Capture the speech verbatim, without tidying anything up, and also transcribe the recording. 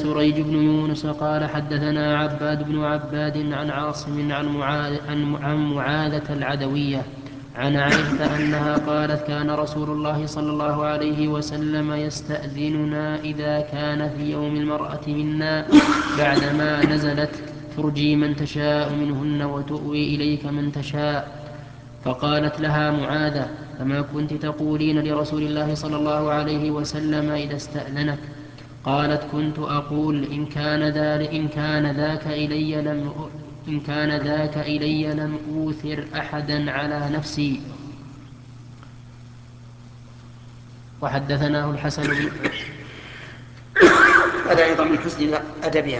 سريج بن يونس قال حدثنا عباد بن عباد عن عاصم عن معاذ عن عن معاذة العدوية عن عائشة أنها قالت كان رسول الله صلى الله عليه وسلم يستأذننا إذا كان في يوم المرأة منا بعدما نزلت ترجي من تشاء منهن وتؤوي إليك من تشاء. فقالت لها معاذة فما كنت تقولين لرسول الله صلى الله عليه وسلم إذا استأذنك؟ قالت كنت أقول إن كان ذلك إن كان ذاك إلي لم إن كان ذاك إلي لم أوثر أحدا على نفسي. وحدثناه الحسن بن هذا أيضا من حسن أدبها